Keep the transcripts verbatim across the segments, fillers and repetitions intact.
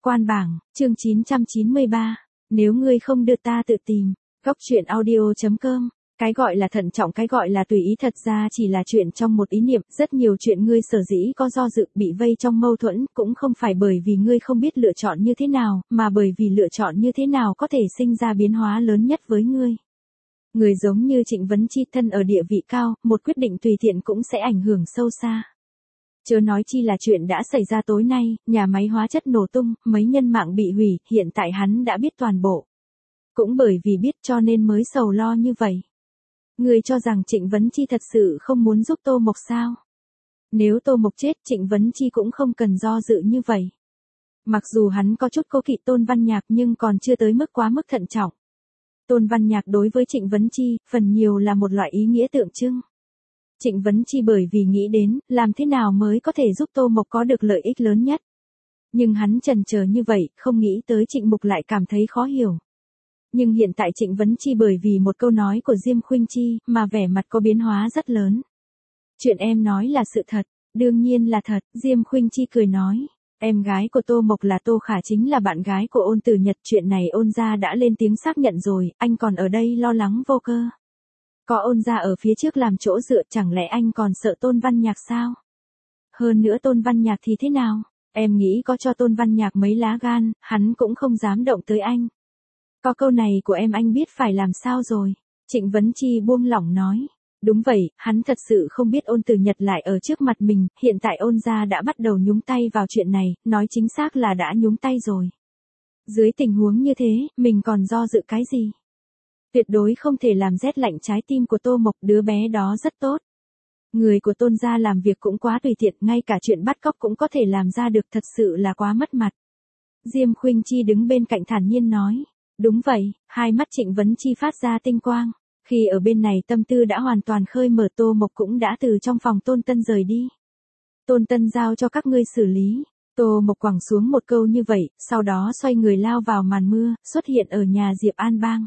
Quan bảng, chương chín trăm chín mươi ba. Nếu ngươi không đưa ta tự tìm. Góc truyện audio chấm com. Cái gọi là thận trọng, cái gọi là tùy ý thật ra chỉ là chuyện trong một ý niệm. Rất nhiều chuyện ngươi sở dĩ có do dự, bị vây trong mâu thuẫn, cũng không phải bởi vì ngươi không biết lựa chọn như thế nào, mà bởi vì lựa chọn như thế nào có thể sinh ra biến hóa lớn nhất với ngươi. Người giống như Trịnh Vấn Chi thân ở địa vị cao, một quyết định tùy tiện cũng sẽ ảnh hưởng sâu xa. Chớ nói chi là chuyện đã xảy ra tối nay, nhà máy hóa chất nổ tung, mấy nhân mạng bị hủy, hiện tại hắn đã biết toàn bộ. Cũng bởi vì biết cho nên mới sầu lo như vậy. Người cho rằng Trịnh Vấn Chi thật sự không muốn giúp Tô Mộc sao? Nếu Tô Mộc chết, Trịnh Vấn Chi cũng không cần do dự như vậy. Mặc dù hắn có chút cố kỵ Tôn Văn Nhạc nhưng còn chưa tới mức quá mức thận trọng. Tôn Văn Nhạc đối với Trịnh Vấn Chi, phần nhiều là một loại ý nghĩa tượng trưng. Trịnh Vấn Chi bởi vì nghĩ đến, làm thế nào mới có thể giúp Tô Mộc có được lợi ích lớn nhất. Nhưng hắn chần chờ như vậy, không nghĩ tới Trịnh Mục lại cảm thấy khó hiểu. Nhưng hiện tại Trịnh Vấn Chi bởi vì một câu nói của Diêm Khuynh Chi, mà vẻ mặt có biến hóa rất lớn. Chuyện em nói là sự thật, đương nhiên là thật, Diêm Khuynh Chi cười nói. Em gái của Tô Mộc là Tô Khả chính là bạn gái của Ôn Tử Nhật, chuyện này Ôn gia đã lên tiếng xác nhận rồi, anh còn ở đây lo lắng vô cơ. Có Ôn gia ở phía trước làm chỗ dựa, chẳng lẽ anh còn sợ Tôn Văn Nhạc sao? Hơn nữa Tôn Văn Nhạc thì thế nào? Em nghĩ có cho Tôn Văn Nhạc mấy lá gan, hắn cũng không dám động tới anh. Có câu này của em anh biết phải làm sao rồi. Trịnh Vấn Chi buông lỏng nói. Đúng vậy, hắn thật sự không biết Ôn Tử Nhật lại ở trước mặt mình, hiện tại Ôn gia đã bắt đầu nhúng tay vào chuyện này, nói chính xác là đã nhúng tay rồi. Dưới tình huống như thế, mình còn do dự cái gì? Tuyệt đối không thể làm rét lạnh trái tim của Tô Mộc, đứa bé đó rất tốt. Người của Tôn gia làm việc cũng quá tùy tiện, ngay cả chuyện bắt cóc cũng có thể làm ra được, thật sự là quá mất mặt. Diêm Khuynh Chi đứng bên cạnh thản nhiên nói. Đúng vậy, hai mắt Trịnh Vấn Chi phát ra tinh quang. Khi ở bên này tâm tư đã hoàn toàn khơi mở, Tô Mộc cũng đã từ trong phòng Tôn Tân rời đi. Tôn Tân giao cho các ngươi xử lý. Tô Mộc quẳng xuống một câu như vậy, sau đó xoay người lao vào màn mưa, xuất hiện ở nhà Diệp An Bang.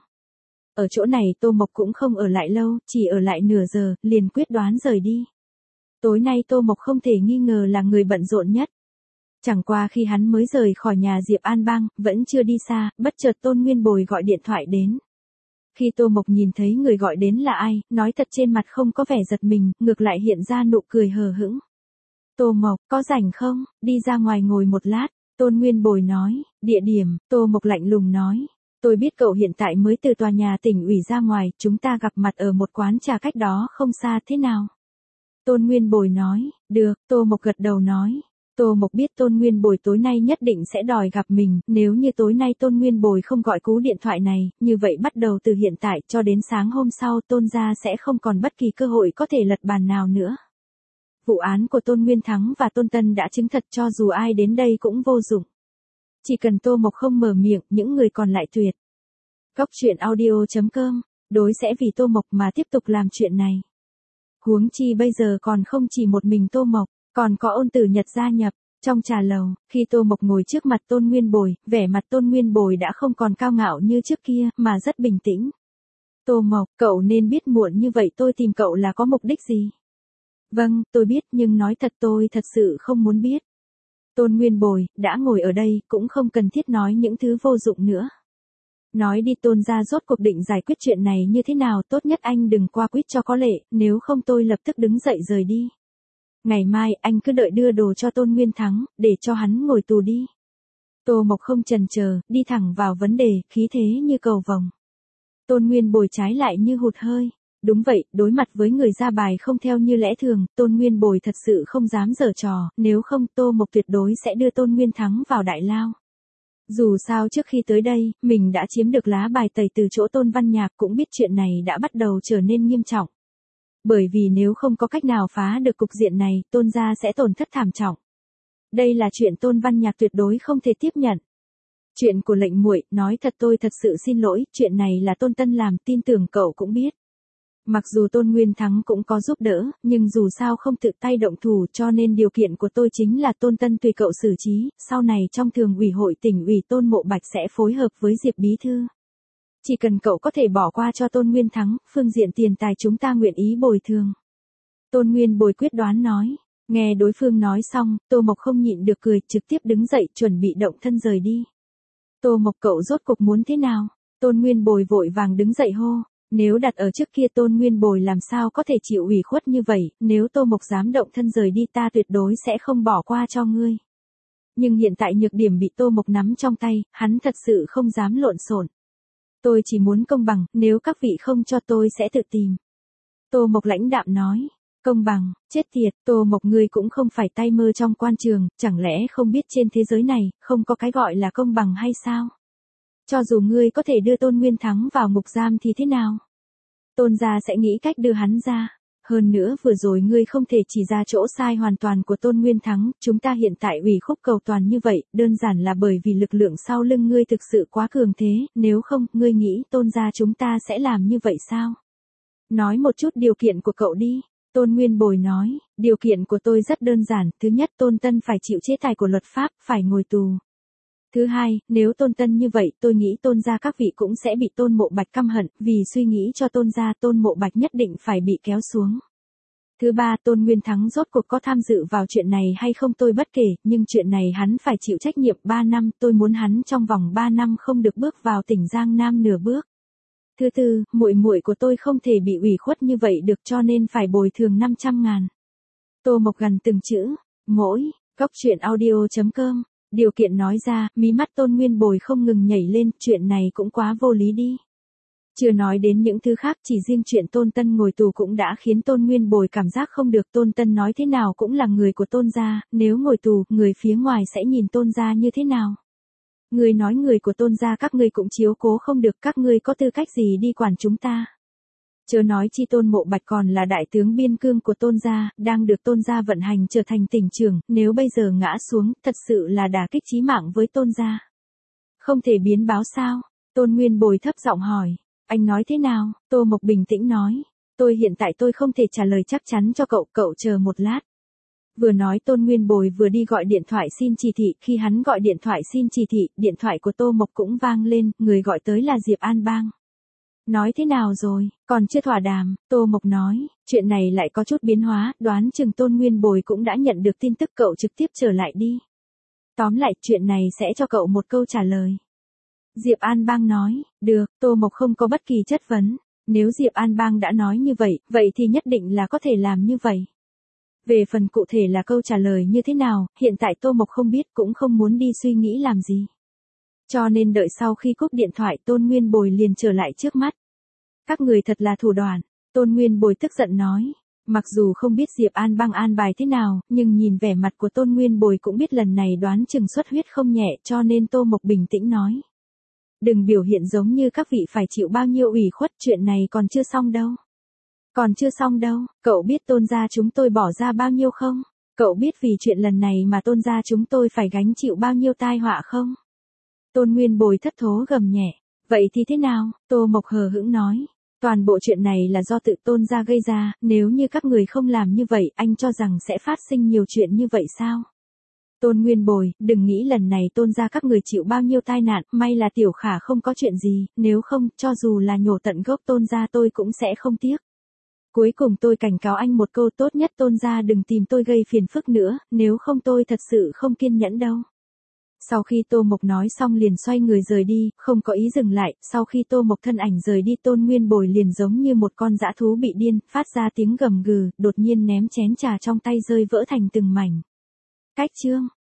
Ở chỗ này Tô Mộc cũng không ở lại lâu, chỉ ở lại nửa giờ, liền quyết đoán rời đi. Tối nay Tô Mộc không thể nghi ngờ là người bận rộn nhất. Chẳng qua khi hắn mới rời khỏi nhà Diệp An Bang, vẫn chưa đi xa, bất chợt Tôn Nguyên Bồi gọi điện thoại đến. Khi Tô Mộc nhìn thấy người gọi đến là ai, nói thật trên mặt không có vẻ giật mình, ngược lại hiện ra nụ cười hờ hững. Tô Mộc, có rảnh không, đi ra ngoài ngồi một lát, Tôn Nguyên Bồi nói, địa điểm, Tô Mộc lạnh lùng nói. Tôi biết cậu hiện tại mới từ tòa nhà tỉnh ủy ra ngoài, chúng ta gặp mặt ở một quán trà cách đó không xa, thế nào? Tôn Nguyên Bồi nói, được, Tô Mộc gật đầu nói. Tô Mộc biết Tôn Nguyên Bồi tối nay nhất định sẽ đòi gặp mình, nếu như tối nay Tôn Nguyên Bồi không gọi cú điện thoại này, như vậy bắt đầu từ hiện tại cho đến sáng hôm sau Tôn gia sẽ không còn bất kỳ cơ hội có thể lật bàn nào nữa. Vụ án của Tôn Nguyên Thắng và Tôn Tân đã chứng thật cho dù ai đến đây cũng vô dụng. Chỉ cần Tô Mộc không mở miệng, những người còn lại tuyệt. Góc truyện audio chấm com, đối sẽ vì Tô Mộc mà tiếp tục làm chuyện này. Huống chi bây giờ còn không chỉ một mình Tô Mộc, còn có Ôn Tử Nhật gia nhập. Trong trà lầu, khi Tô Mộc ngồi trước mặt Tôn Nguyên Bồi, vẻ mặt Tôn Nguyên Bồi đã không còn cao ngạo như trước kia, mà rất bình tĩnh. Tô Mộc, cậu nên biết muộn như vậy tôi tìm cậu là có mục đích gì? Vâng, tôi biết, nhưng nói thật tôi thật sự không muốn biết. Tôn Nguyên Bồi, đã ngồi ở đây, cũng không cần thiết nói những thứ vô dụng nữa. Nói đi Tôn gia rốt cuộc định giải quyết chuyện này như thế nào, tốt nhất anh đừng qua quýt cho có lệ, nếu không tôi lập tức đứng dậy rời đi. Ngày mai, anh cứ đợi đưa đồ cho Tôn Nguyên Thắng, để cho hắn ngồi tù đi. Tô Mộc không chần chờ, đi thẳng vào vấn đề, khí thế như cầu vồng. Tôn Nguyên Bồi trái lại như hụt hơi. Đúng vậy, đối mặt với người ra bài không theo như lẽ thường, Tôn Nguyên Bồi thật sự không dám giở trò, nếu không Tô Mộc tuyệt đối sẽ đưa Tôn Nguyên Thắng vào đại lao. Dù sao trước khi tới đây, mình đã chiếm được lá bài tẩy từ chỗ Tôn Văn Nhạc, cũng biết chuyện này đã bắt đầu trở nên nghiêm trọng. Bởi vì nếu không có cách nào phá được cục diện này, Tôn gia sẽ tổn thất thảm trọng. Đây là chuyện Tôn Văn Nhạc tuyệt đối không thể tiếp nhận. Chuyện của lệnh muội, nói thật tôi thật sự xin lỗi, chuyện này là Tôn Tân làm, tin tưởng cậu cũng biết. Mặc dù Tôn Nguyên Thắng cũng có giúp đỡ, nhưng dù sao không tự tay động thủ, cho nên điều kiện của tôi chính là Tôn Tân tùy cậu xử trí, sau này trong thường ủy hội tỉnh ủy Tôn Mộ Bạch sẽ phối hợp với Diệp Bí Thư. Chỉ cần cậu có thể bỏ qua cho Tôn Nguyên Thắng, phương diện tiền tài chúng ta nguyện ý bồi thường. Tôn Nguyên Bồi quyết đoán nói. Nghe đối phương nói xong, Tô Mộc không nhịn được cười, trực tiếp đứng dậy, chuẩn bị động thân rời đi. Tô Mộc cậu rốt cục muốn thế nào? Tôn Nguyên Bồi vội vàng đứng dậy hô. Nếu đặt ở trước kia Tôn Nguyên Bồi làm sao có thể chịu ủy khuất như vậy, nếu Tô Mộc dám động thân rời đi ta tuyệt đối sẽ không bỏ qua cho ngươi. Nhưng hiện tại nhược điểm bị Tô Mộc nắm trong tay, hắn thật sự không dám lộn xộn. Tôi chỉ muốn công bằng, nếu các vị không cho tôi sẽ tự tìm. Tô Mộc lãnh đạm nói. Công bằng, chết tiệt, Tô Mộc ngươi cũng không phải tay mơ trong quan trường, chẳng lẽ không biết trên thế giới này, không có cái gọi là công bằng hay sao? Cho dù ngươi có thể đưa Tôn Nguyên Thắng vào ngục giam thì thế nào? Tôn gia sẽ nghĩ cách đưa hắn ra. Hơn nữa vừa rồi ngươi không thể chỉ ra chỗ sai hoàn toàn của Tôn Nguyên Thắng, chúng ta hiện tại ủy khúc cầu toàn như vậy, đơn giản là bởi vì lực lượng sau lưng ngươi thực sự quá cường thế, nếu không, ngươi nghĩ Tôn gia chúng ta sẽ làm như vậy sao? Nói một chút điều kiện của cậu đi. Tôn Nguyên Bồi nói, điều kiện của tôi rất đơn giản, thứ nhất Tôn Tân phải chịu chế tài của luật pháp, phải ngồi tù. Thứ hai, nếu Tôn Tân như vậy, tôi nghĩ Tôn gia các vị cũng sẽ bị Tôn Mộ Bạch căm hận, vì suy nghĩ cho Tôn gia Tôn Mộ Bạch nhất định phải bị kéo xuống. Thứ ba, Tôn Nguyên Thắng rốt cuộc có tham dự vào chuyện này hay không tôi bất kể, nhưng chuyện này hắn phải chịu trách nhiệm ba năm, tôi muốn hắn trong vòng ba năm không được bước vào tỉnh Giang Nam nửa bước. Thứ tư, muội muội của tôi không thể bị ủy khuất như vậy được cho nên phải bồi thường năm trăm ngàn. Tô Mộc gần từng chữ, mỗi, góc truyện audio chấm com, điều kiện nói ra, mí mắt Tôn Nguyên Bồi không ngừng nhảy lên, chuyện này cũng quá vô lý đi. Chưa nói đến những thứ khác, chỉ riêng chuyện Tôn Tân ngồi tù cũng đã khiến Tôn Nguyên Bồi cảm giác không được. Tôn Tân nói thế nào cũng là người của Tôn gia, nếu ngồi tù, người phía ngoài sẽ nhìn Tôn gia như thế nào? Người nói người của Tôn gia các ngươi cũng chiếu cố không được, các ngươi có tư cách gì đi quản chúng ta? Chớ nói chi Tôn Mộ Bạch còn là đại tướng biên cương của Tôn gia, đang được Tôn gia vận hành trở thành tỉnh trưởng, nếu bây giờ ngã xuống, thật sự là đả kích chí mạng với Tôn gia. Không thể biến báo sao? Tôn Nguyên Bồi thấp giọng hỏi. Anh nói thế nào? Tô Mộc bình tĩnh nói. Tôi hiện tại tôi không thể trả lời chắc chắn cho cậu, cậu chờ một lát. Vừa nói Tôn Nguyên Bồi vừa đi gọi điện thoại xin chỉ thị, khi hắn gọi điện thoại xin chỉ thị, điện thoại của Tô Mộc cũng vang lên, người gọi tới là Diệp An Bang. Nói thế nào rồi, còn chưa thỏa đàm, Tô Mộc nói, chuyện này lại có chút biến hóa, đoán chừng Tôn Nguyên Bồi cũng đã nhận được tin tức, cậu trực tiếp trở lại đi. Tóm lại, chuyện này sẽ cho cậu một câu trả lời. Diệp An Bang nói, được, Tô Mộc không có bất kỳ chất vấn, nếu Diệp An Bang đã nói như vậy, vậy thì nhất định là có thể làm như vậy. Về phần cụ thể là câu trả lời như thế nào, hiện tại Tô Mộc không biết cũng không muốn đi suy nghĩ làm gì. Cho nên đợi sau khi cúp điện thoại Tôn Nguyên Bồi liền trở lại trước mắt. Các người thật là thủ đoạn, Tôn Nguyên Bồi tức giận nói. Mặc dù không biết Diệp An Bang an bài thế nào, nhưng nhìn vẻ mặt của Tôn Nguyên Bồi cũng biết lần này đoán chừng xuất huyết không nhẹ, cho nên Tô Mộc bình tĩnh nói. Đừng biểu hiện giống như các vị phải chịu bao nhiêu ủy khuất, chuyện này còn chưa xong đâu. Còn chưa xong đâu, cậu biết Tôn gia chúng tôi bỏ ra bao nhiêu không? Cậu biết vì chuyện lần này mà Tôn gia chúng tôi phải gánh chịu bao nhiêu tai họa không? Tôn Nguyên Bồi thất thố gầm nhẹ. Vậy thì thế nào? Tô Mộc hờ hững nói. Toàn bộ chuyện này là do tự Tôn gia gây ra, nếu như các người không làm như vậy, anh cho rằng sẽ phát sinh nhiều chuyện như vậy sao? Tôn Nguyên Bồi, đừng nghĩ lần này Tôn gia các người chịu bao nhiêu tai nạn, may là Tiểu Khả không có chuyện gì, nếu không, cho dù là nhổ tận gốc Tôn gia tôi cũng sẽ không tiếc. Cuối cùng tôi cảnh cáo anh một câu, tốt nhất Tôn gia đừng tìm tôi gây phiền phức nữa, nếu không tôi thật sự không kiên nhẫn đâu. Sau khi Tô Mộc nói xong liền xoay người rời đi, không có ý dừng lại, sau khi Tô Mộc thân ảnh rời đi Tôn Nguyên Bồi liền giống như một con dã thú bị điên, phát ra tiếng gầm gừ, đột nhiên ném chén trà trong tay rơi vỡ thành từng mảnh. Cách chương